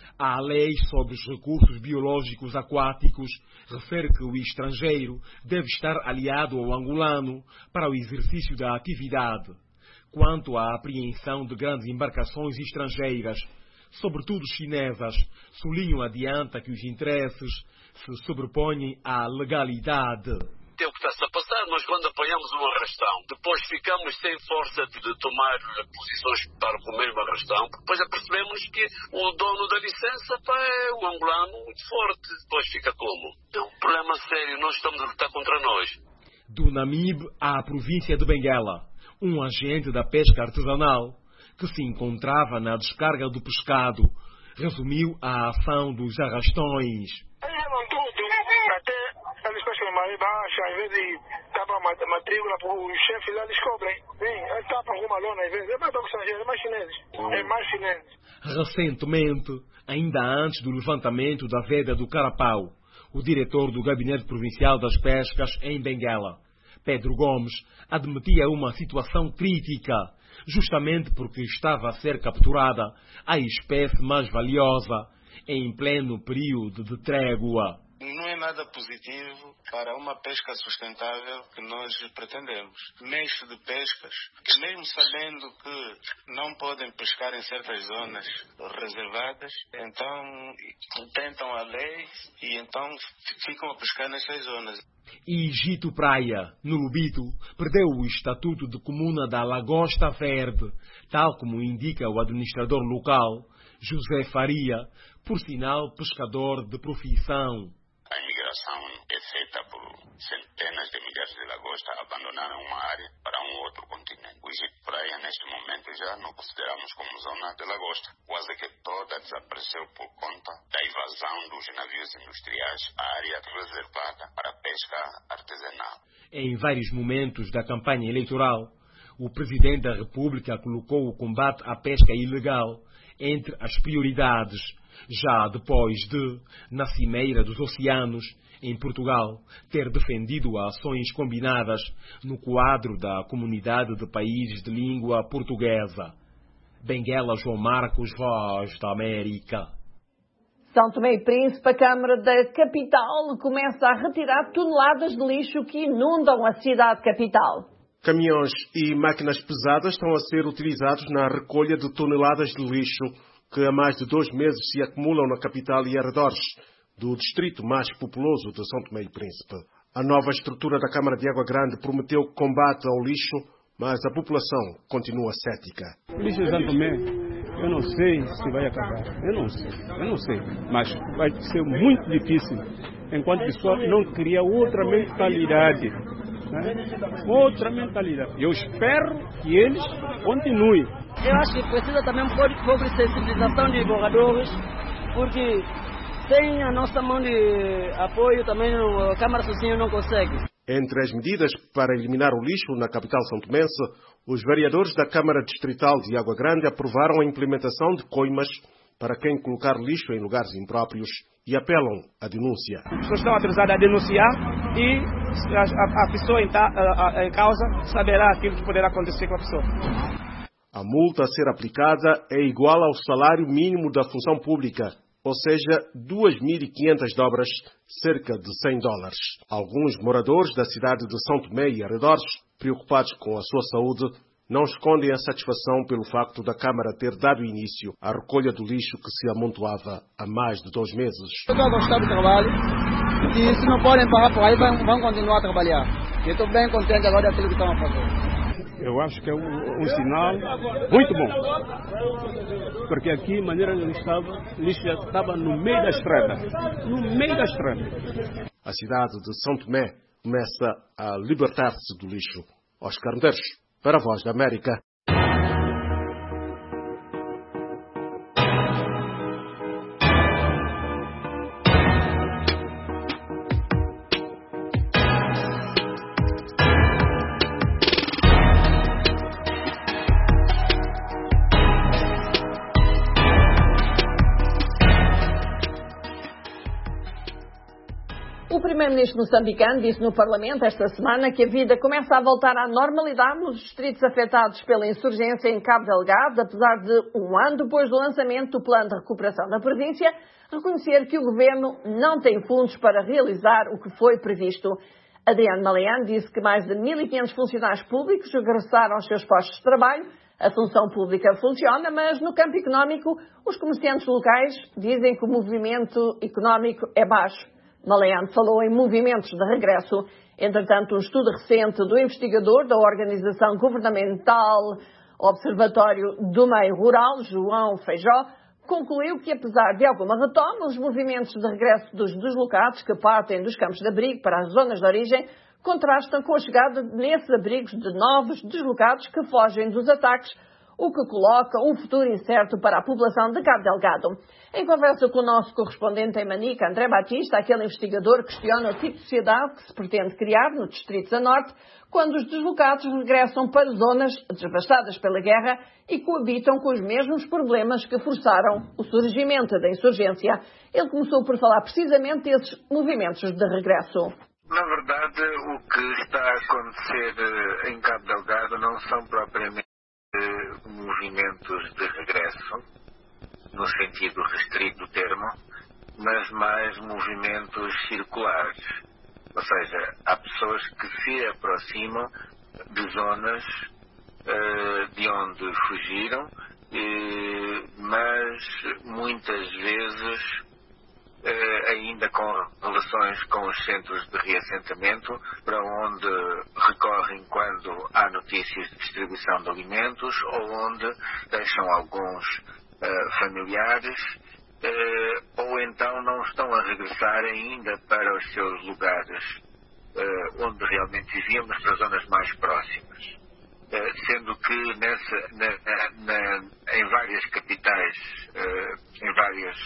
A lei sobre os recursos biológicos aquáticos refere que o estrangeiro deve estar aliado ao angolano para o exercício da atividade. Quanto à apreensão de grandes embarcações estrangeiras, sobretudo chinesas. Solinho adianta que os interesses se sobrepõem à legalidade. É o que está-se a passar. Nós, quando apanhamos um arrastão, depois ficamos sem força de tomar posições para o mesmo arrastão, porque depois apercebemos que o dono da licença é um angolano muito forte. Depois fica como? É um problema sério. Nós estamos a lutar contra nós. Do Namibe à província de Benguela, um agente da pesca artesanal que se encontrava na descarga do pescado resumiu a ação dos arrastões. Eles pescam mais baixa, às vezes tapam a matrícula para os chefes lá, eles cobrem. Sim, eles tapam alguma lona às vezes. É mais estrangeiro, é mais chineses. É mais chineses. Recentemente, ainda antes do levantamento da veda do Carapau, o diretor do Gabinete Provincial das Pescas em Benguela, Pedro Gomes, admitia uma situação crítica, justamente porque estava a ser capturada a espécie mais valiosa em pleno período de trégua. Não é nada positivo para uma pesca sustentável que nós pretendemos. Meios de pescas, que mesmo sabendo que não podem pescar em certas zonas reservadas, então tentam a lei e então ficam a pescar nessas zonas. E Egito Praia, no Lubito, perdeu o estatuto de comuna da Lagosta Verde, tal como indica o administrador local, José Faria, por sinal pescador de profissão. A imigração é feita por centenas de milhares de lagostas abandonaram uma área para um outro continente. O Egito Praia, neste momento, já não consideramos como zona de lagosta. Quase que toda desapareceu por conta da invasão dos navios industriais à área reservada para pesca artesanal. Em vários momentos da campanha eleitoral, o Presidente da República colocou o combate à pesca ilegal entre as prioridades, já depois de, na Cimeira dos Oceanos, em Portugal, ter defendido ações combinadas no quadro da Comunidade de Países de Língua Portuguesa. Benguela, João Marcos, Voz da América. São Tomé e Príncipe, a Câmara da Capital começa a retirar toneladas de lixo que inundam a cidade capital. Caminhões e máquinas pesadas estão a ser utilizados na recolha de toneladas de lixo que há mais de 2 meses se acumulam na capital e arredores do distrito mais populoso de São Tomé e Príncipe. A nova estrutura da Câmara de Água Grande prometeu combate ao lixo, mas a população continua cética. O lixo de São Tomé, eu não sei se vai acabar. Eu não sei. Mas vai ser muito difícil enquanto a pessoa não criar outra mentalidade. Outra mentalidade. Eu espero que eles continuem. Eu acho que precisa também um pouco de sensibilização de moradores, porque sem a nossa mão de apoio também a Câmara sozinha não consegue. Entre as medidas para eliminar o lixo na capital santomense, os vereadores da Câmara Distrital de Água Grande aprovaram a implementação de coimas para quem colocar lixo em lugares impróprios e apelam à denúncia. As pessoas estão autorizadas a denunciar e a pessoa em causa saberá aquilo que poderá acontecer com a pessoa. A multa a ser aplicada é igual ao salário mínimo da função pública, ou seja, 2.500 dobras, cerca de $100. Alguns moradores da cidade de São Tomé e arredores, preocupados com a sua saúde, não escondem a satisfação pelo facto da Câmara ter dado início à recolha do lixo que se amontoava há mais de 2 meses. Eu estou a gostar do trabalho e se não podem parar por aí, vão continuar a trabalhar. Eu estou bem contente agora daquilo que estão a fazer. Eu acho que é um sinal muito bom. Porque aqui, de maneira que o lixo já estava no meio da estrada. No meio da estrada. A cidade de São Tomé começa a libertar-se do lixo. Oscar Medeiros, para a Voz da América. O primeiro-ministro moçambicano disse no Parlamento esta semana que a vida começa a voltar à normalidade nos distritos afetados pela insurgência em Cabo Delgado, apesar de, um ano depois do lançamento do plano de recuperação da província, reconhecer que o governo não tem fundos para realizar o que foi previsto. Adriano Maleano disse que mais de 1.500 funcionários públicos regressaram aos seus postos de trabalho, A função pública funciona, mas no campo económico, os comerciantes locais dizem que o movimento económico é baixo. Maleano falou em movimentos de regresso. Entretanto, um estudo recente do investigador da organização governamental Observatório do Meio Rural, João Feijó, concluiu que, apesar de alguma retoma, os movimentos de regresso dos deslocados que partem dos campos de abrigo para as zonas de origem contrastam com a chegada nesses abrigos de novos deslocados que fogem dos ataques, o que coloca um futuro incerto para a população de Cabo Delgado. Em conversa com o nosso correspondente em Manica, André Batista, aquele investigador questiona o tipo de sociedade que se pretende criar no Distrito da Norte quando os deslocados regressam para zonas devastadas pela guerra e coabitam com os mesmos problemas que forçaram o surgimento da insurgência. Ele começou por falar precisamente desses movimentos de regresso. Na verdade, o que está a acontecer em Cabo Delgado não são propriamente movimentos de regresso, no sentido restrito do termo, mas mais movimentos circulares. Ou seja, há pessoas que se aproximam de zonas de onde fugiram, mas muitas vezes ainda com relações com os centros de reassentamento, para onde recorrem quando há notícias de distribuição de alimentos ou onde deixam alguns familiares, ou então não estão a regressar ainda para os seus lugares onde realmente viviam, mas para zonas mais próximas. Sendo que em várias capitais, em várias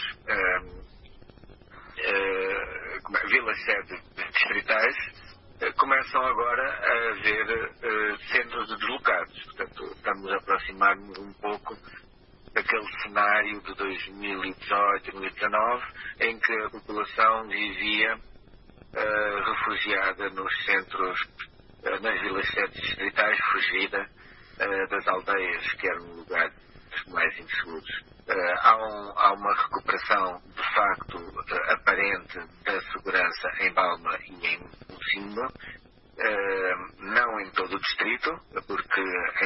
vilas-sede distritais, começam agora a haver centros de deslocados. Portanto, estamos a aproximar-nos um pouco daquele cenário de 2018-2019 em que a população vivia refugiada nos centros, nas vilas-sede distritais, fugida das aldeias, que eram lugares mais inseguros. Há uma recuperação, de facto, aparente da segurança em Palma e em Mocimboa, não em todo o distrito, porque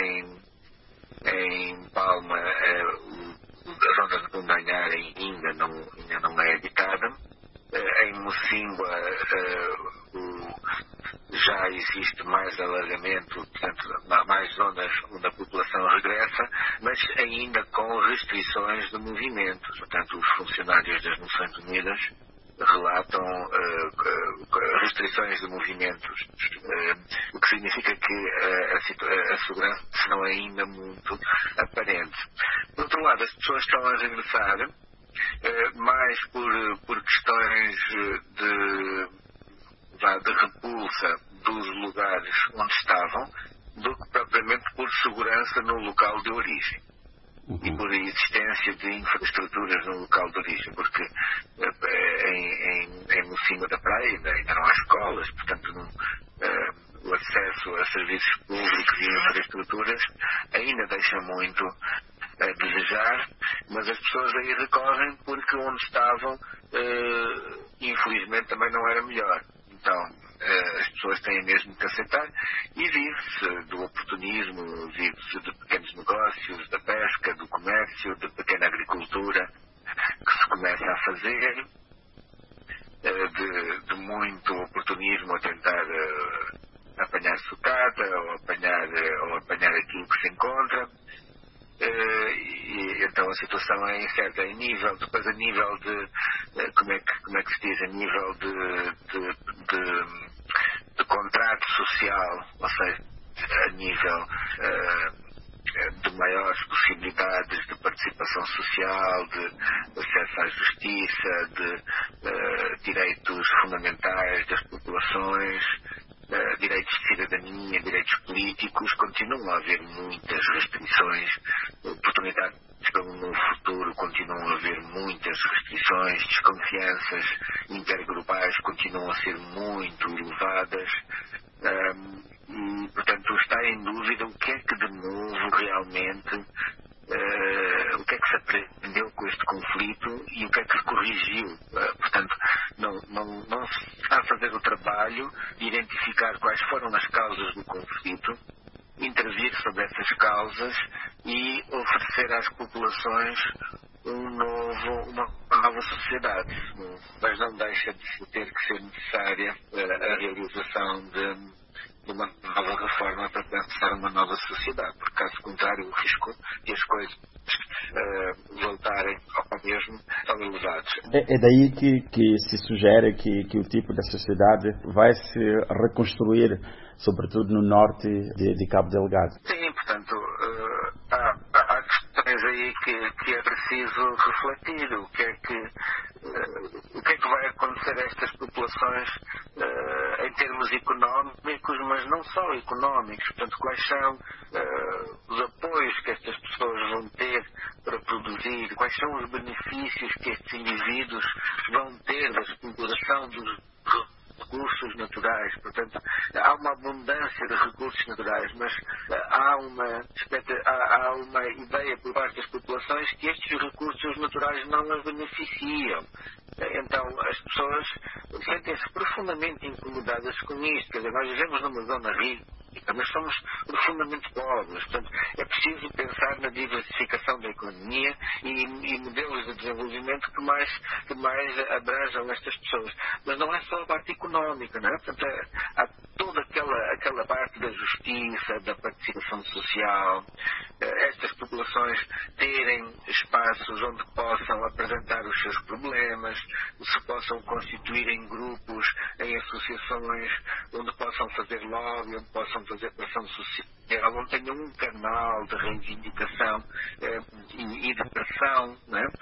em Palma a zona de Bundanhar ainda não é habitada. Em Mocimboa já existe mais alargamento, portanto, mais zonas onde a população regressa, mas ainda com restrições de movimentos. Portanto, os funcionários das Nações Unidas relatam restrições de movimentos, o que significa que a segurança não é ainda muito aparente. Por outro lado, as pessoas estão a regressar mais por questões de repulsa dos lugares onde estavam, do que propriamente por segurança no local de origem. E por existência de infraestruturas no local de origem, porque em cima da praia ainda não há escolas, portanto o acesso a serviços públicos e infraestruturas ainda deixa muito a desejar, mas as pessoas aí recorrem porque onde estavam infelizmente também não era melhor. Então as pessoas têm mesmo que aceitar, e vive-se do oportunismo, vive-se de pequenos negócios, da pesca, do comércio, da pequena agricultura que se começa a fazer, de muito oportunismo a tentar apanhar sucata ou apanhar aquilo que se encontra. E então a situação é incerta. Depois a nível de como é que se diz, a nível de contrato social, ou seja, a nível de maiores possibilidades de participação social, de acesso à justiça, de direitos fundamentais das populações, direitos de cidadania, direitos políticos, continuam a haver muitas restrições, oportunidades no futuro continuam a haver muitas restrições, desconfianças intergrupais continuam a ser muito elevadas, e portanto está em dúvida o que é que de novo realmente, o que é que se aprendeu com este conflito e o que é que se corrigiu. Portanto, não se está a fazer o trabalho de identificar quais foram as causas do conflito, intervir sobre essas causas e oferecer às populações uma nova sociedade. Mas não deixa de ter que ser necessária a realização de uma nova reforma para pensar uma nova sociedade, porque caso contrário o risco de as coisas voltarem ao mesmo são elevados. É daí que se sugere que o tipo da sociedade vai se reconstruir, sobretudo no norte de Cabo Delgado. Sim, portanto, há questões aí que é preciso refletir. O que é que vai acontecer a estas populações em termos económicos, mas não só económicos. Portanto, quais são os apoios que estas pessoas vão ter para produzir, quais são os benefícios que estes indivíduos vão ter da exploração dos recursos naturais. Portanto, há uma abundância de recursos naturais, mas há uma ideia por parte das populações que estes recursos naturais não as beneficiam. Então, as pessoas sentem-se profundamente incomodadas com isto. Quer dizer, nós vivemos numa zona rica, mas somos profundamente pobres. Portanto, é preciso pensar na diversificação da economia e modelos de desenvolvimento que mais abranjam estas pessoas. Mas não é só a parte económica, não é? Portanto, há toda aquela parte da justiça, da participação social, estas populações terem espaços onde possam apresentar os seus problemas, se possam constituir em grupos, em associações, onde possam fazer lobby, onde possam fazer pressão social, onde tenham um canal de reivindicação e de pressão, não é?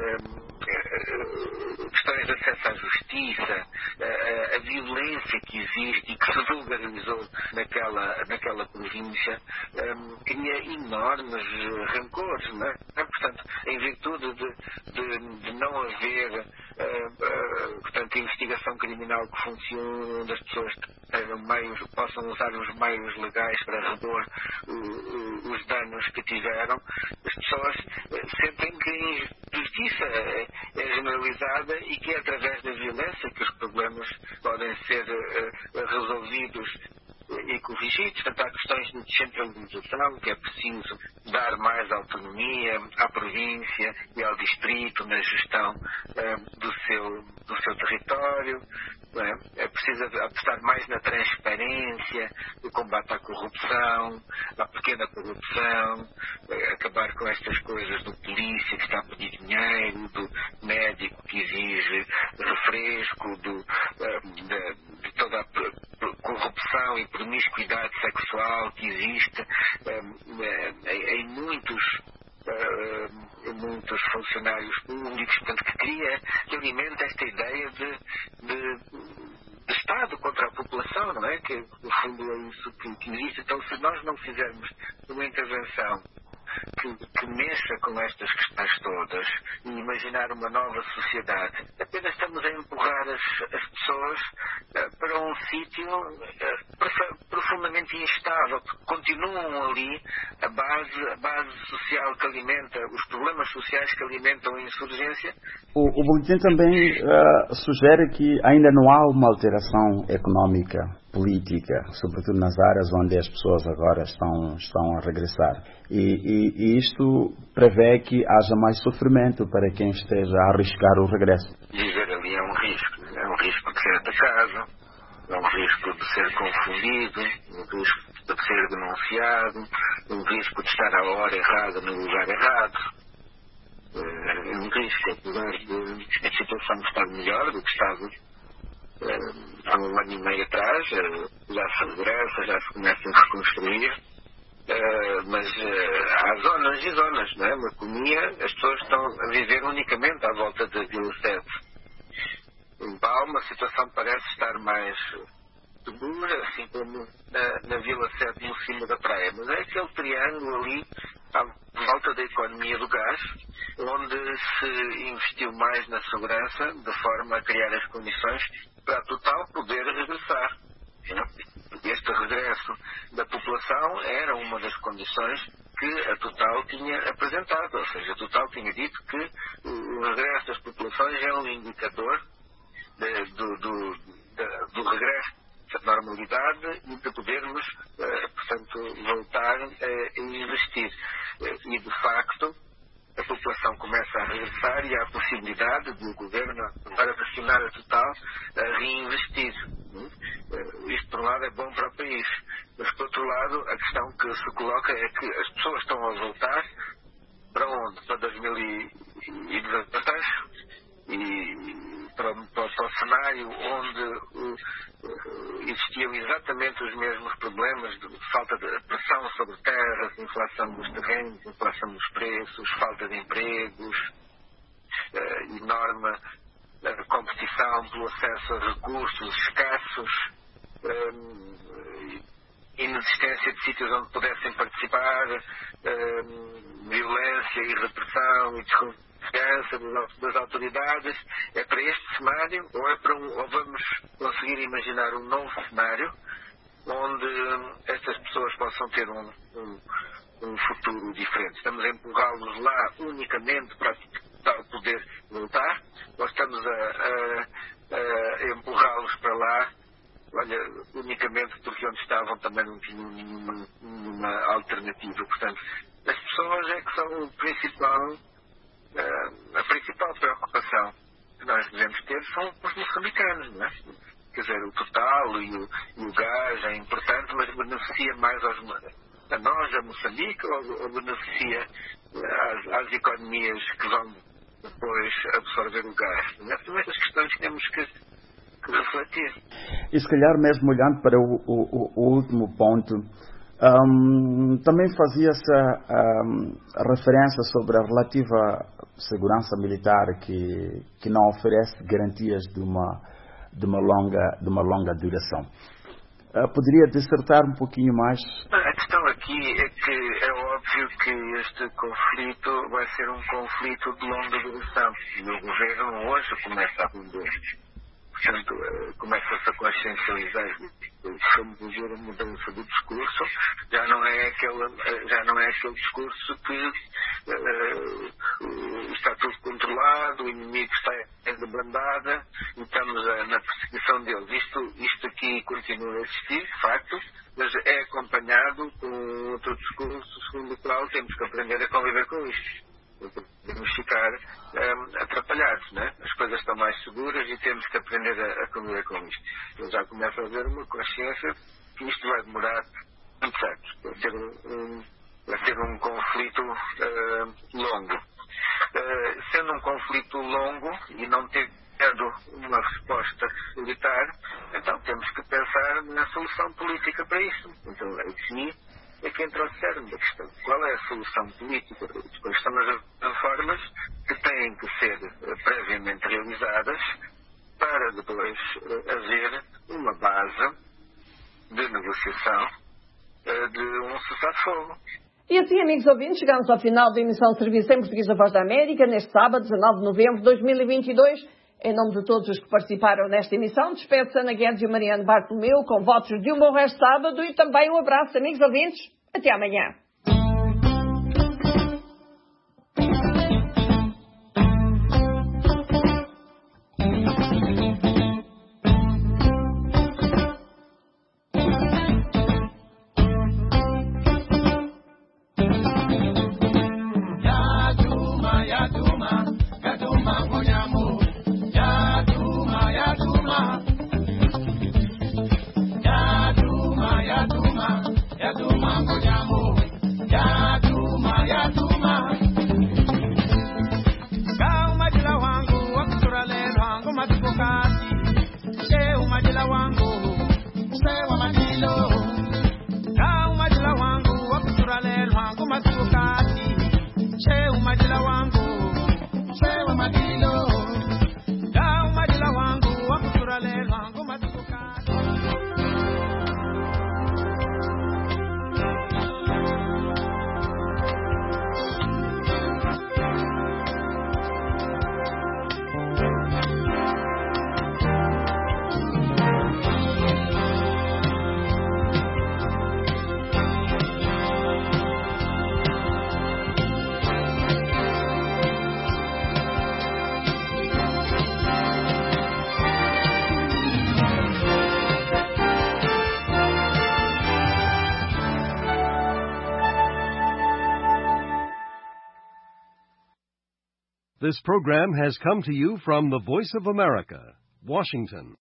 Questões de acesso à justiça, a violência que existe e que se vulgarizou naquela província, cria enormes rancores, não é? Portanto, em virtude de não haver portanto, investigação criminal que funcione, onde as pessoas possam usar os meios legais para repor os danos que tiveram, as pessoas sentem que a injustiça é generalizada e que é através da violência que os problemas podem ser resolvidos e corrigidos. Portanto, há questões de descentralização, que é preciso dar mais autonomia à província e ao distrito na gestão do seu território. É preciso apostar mais na transparência, no combate à corrupção, à pequena corrupção, acabar com estas coisas do polícia que está a pedir dinheiro, do médico que exige refresco, de toda a corrupção e promiscuidade sexual que existe em muitos funcionários públicos, portanto, que alimenta esta ideia de Estado contra a população, não é? Que no fundo é isso que existe. Então, se nós não fizermos uma intervenção que mexa com estas questões todas e imaginar uma nova sociedade, apenas estamos a empurrar as pessoas para um sítio profundamente instável, porque continuam ali a base social que alimenta, os problemas sociais que alimentam a insurgência. O boletim também sugere que ainda não há uma alteração económica, política, sobretudo nas áreas onde as pessoas agora estão a regressar. E isto prevê que haja mais sofrimento para quem esteja a arriscar o regresso. Viver ali é um risco de ser atacado, é um risco de ser confundido, um risco de ser denunciado, um risco de estar à hora errada no lugar errado. É um risco, apesar de a situação estar melhor do que estava há um ano e meio atrás, já se regressa, já se começa a reconstruir, mas há zonas e zonas, não é? Na economia, as pessoas estão a viver unicamente à volta da Vila 7. Em Palma, a situação parece estar mais segura, assim como na Vila 7, no cimo da praia, mas é aquele triângulo ali à volta da economia do gás, onde se investiu mais na segurança, de forma a criar as condições para a Total poder regressar. Este regresso da população era uma das condições que a Total tinha apresentado, ou seja, a Total tinha dito que o regresso das populações é um indicador do regresso de normalidade e de podermos, portanto, voltar a investir. E, de facto, a população começa a regressar e há a possibilidade do governo, para vacinar a total, a reinvestir. Isto, por um lado, é bom para o país. Mas, por outro lado, a questão que se coloca é que as pessoas estão a voltar para onde? Para 2016 e para o cenário onde existiam exatamente os mesmos problemas de falta de pressão sobre terras, inflação dos terrenos, inflação dos preços, falta de empregos, enorme competição pelo acesso a recursos escassos, inexistência de sítios onde pudessem participar, violência e repressão e desconfiança das autoridades. É para este cenário ou vamos conseguir imaginar um novo cenário onde estas pessoas possam ter um futuro diferente? Estamos a empurrá-los lá unicamente para poder voltar, ou estamos a empurrá-los para lá, unicamente porque onde estavam também não tinham nenhuma alternativa? Portanto, as pessoas é que são a principal preocupação que nós devemos ter são os moçambicanos, não é? Quer dizer, o total e o gás é importante, mas beneficia mais a nós, a Moçambique, ou beneficia às economias que vão depois absorver o gás? São estas questões que temos que refletir. E se calhar mesmo olhando para o último ponto, também fazia-se a referência sobre a relativa segurança militar que não oferece garantias de uma longa duração. Poderia dissertar um pouquinho mais? A questão aqui é que é óbvio que este conflito vai ser um conflito de longa duração. E o governo hoje começa a aprender. Portanto, começa-se a consciencializar. Vamos dizer, a mudança do discurso já não é aquele discurso que está tudo controlado, o inimigo está de bandada e estamos na perseguição deles. Isto aqui continua a existir, de facto, mas é acompanhado com outro discurso segundo o qual temos que aprender a conviver com isto. Podemos ficar atrapalhados, né? As coisas estão mais seguras e temos que aprender a conviver com isto. Eu já começo a haver uma consciência que isto vai demorar muitos anos. Vai ser um conflito longo. Sendo um conflito longo e não tendo uma resposta militar, então temos que pensar na solução política para isso. Então, aqui é que entra o cerne da questão. Qual é a solução política? Depois estão as reformas que têm que ser previamente realizadas para depois haver uma base de negociação de um cessar-fogo. E assim, amigos ouvintes, chegamos ao final da emissão de serviço em português da Voz da América, neste sábado, 19 de novembro de 2022. Em nome de todos os que participaram nesta emissão, despede-se Ana Guedes e Mariano Bartolomeu com votos de um bom resto de sábado e também um abraço, amigos ouvintes. Até amanhã. Yaduma, This program has come to you from the Voice of America, Washington.